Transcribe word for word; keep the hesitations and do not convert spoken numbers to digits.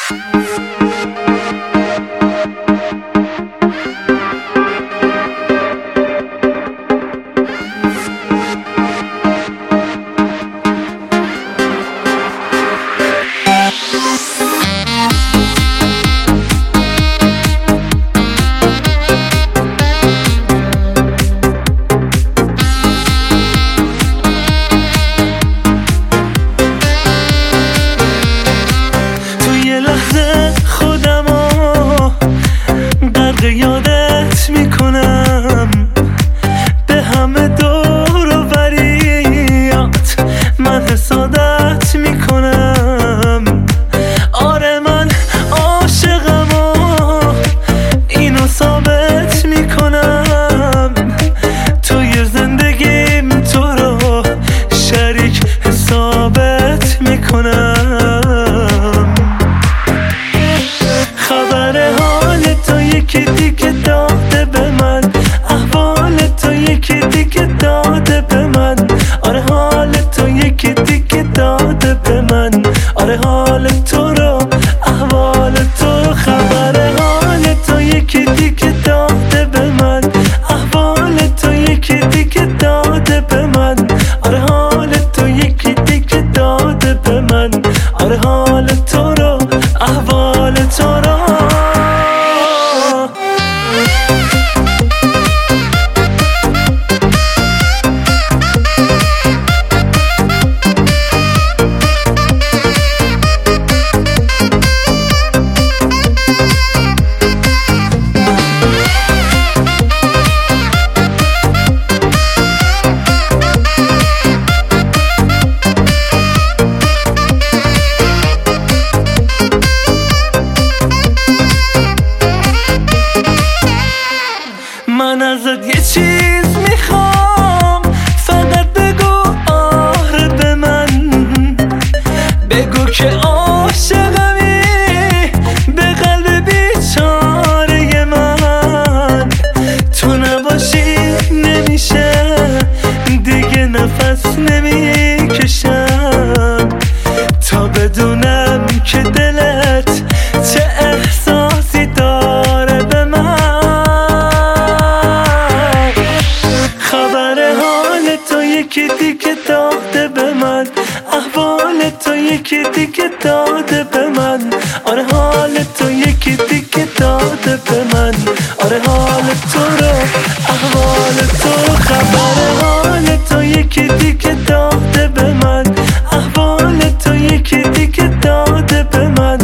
یادت میکنم به همه دور و بریات من حسادت میکنم. آره من عاشقم و اینو ثابت میکنم، توی زندگیم تو رو شریک حسابت میکنم. خبر حال تو یکی دیگه داده به من، احوال تو یکی دیگه داده به من. آره حال تو یکی دیگه داده به من، آره حال تو رو احوال تو. خبر حال تو یکی دیگه داده به من، احوال تو یکی دیگه داده به من. آره حال تو یکی دیگه داده به من، آره حال تو رو احوال تو رو. من ازت یه چیز میخوام، فقط بگو آره به من. بگو که عاشقمی به قلب بیچاره من. تو نباشی نمیشه دیگه نفس نمیکشم، تا بدونم که دلت چه احساسی داره به من. یکی دیگه داده به من، احوال تو یکی دیگه داده به من. آره حال تو یکی دیگه داده به من، آره حال تو رو احوال تو. خبر حال تو یکی دیگه داده به من، احوال تو یکی دیگه داده به من.